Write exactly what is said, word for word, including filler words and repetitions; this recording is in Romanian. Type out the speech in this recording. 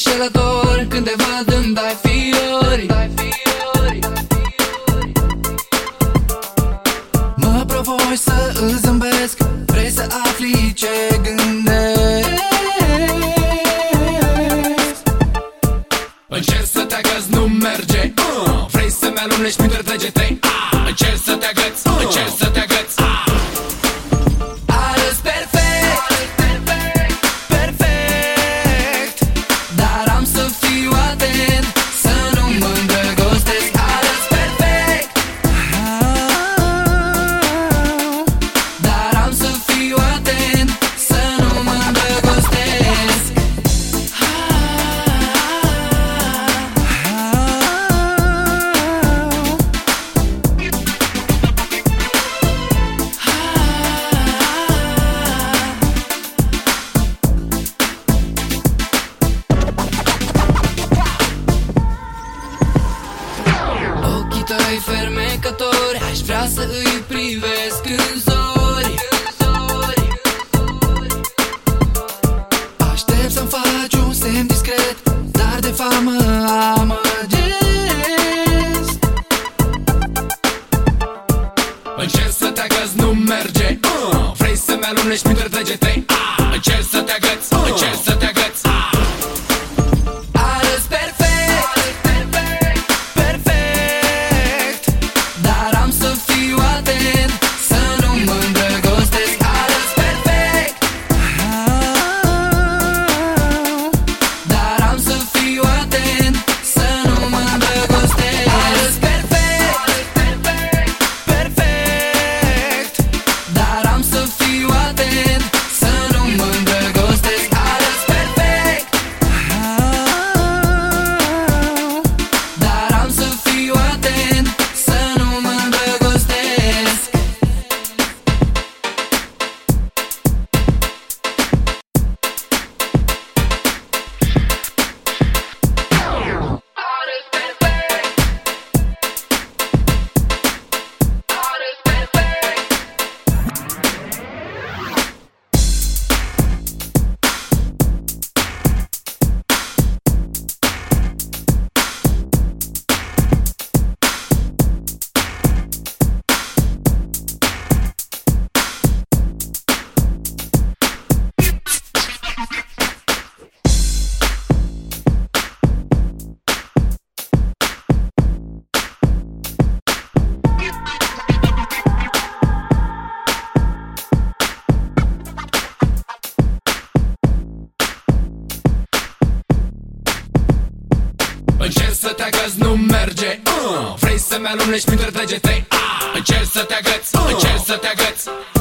înșelător, când te văd îmi dai fiori. Mă provoi să îți zâmbesc, vrei să afli ce gândesc. Încerc să te agăți, nu merge, uh. Vrei să-mi alunești printre degete, uh. Încerc să te agăți, uh. Încerc să te agăți, uh. Arăți perfect, perfect, dar am să fiu atent să nu mă îndrăgostesc. Arăți perfect, dar am să fiu atent să nu mă îndrăgostesc. Ochii tăi fermecători, aș vrea să îi privesc în zori. Aștept să-mi faci un semn discret, dar de fapt mă amăgesc. Încerc să te agăți, nu merge, uh. Vrei să-mi alunești printre degete, uh. Încerc să te agăți, uh. Încerc să te agăți, uh. Arăți perfect, perfect, dar am să fiu atent să nu mă îndrăgostesc. Arăți perfect, dar am să fiu atent să nu mă îndrăgostesc. Arăți perfect, perfect, dar am să fiu atent să nu mă îndrăgostesc. Arăți perfect, dar am să fiu atent să nu mă îndrăgostesc. Arăți perfect, arăți perfect. Încerc să te agăți, nu merge, uh. Vrei să-mi alunești printre degete, uh. Încerc să te agăți, uh. Încerc să te agăți.